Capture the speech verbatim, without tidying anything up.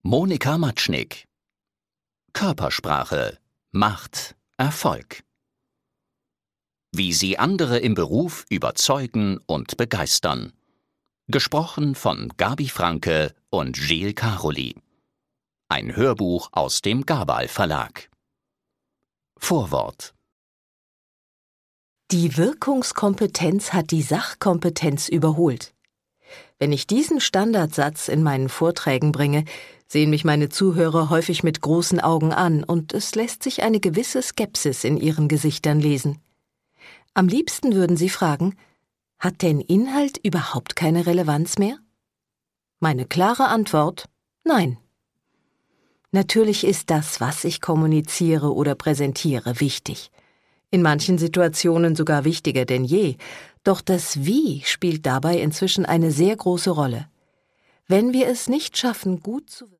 Monika Matschnick. Körpersprache, Macht, Erfolg. Wie Sie andere im Beruf überzeugen und begeistern. Gesprochen von Gabi Franke und Gilles Caroli. Ein Hörbuch aus dem Gabal Verlag. Vorwort. Die Wirkungskompetenz hat die Sachkompetenz überholt. Wenn ich diesen Standardsatz in meinen Vorträgen bringe, sehen mich meine Zuhörer häufig mit großen Augen an und es lässt sich eine gewisse Skepsis in ihren Gesichtern lesen. Am liebsten würden sie fragen, hat denn Inhalt überhaupt keine Relevanz mehr? Meine klare Antwort: Nein. Natürlich ist das, was ich kommuniziere oder präsentiere, wichtig. In manchen Situationen sogar wichtiger denn je, doch das Wie spielt dabei inzwischen eine sehr große Rolle. Wenn wir es nicht schaffen, gut zu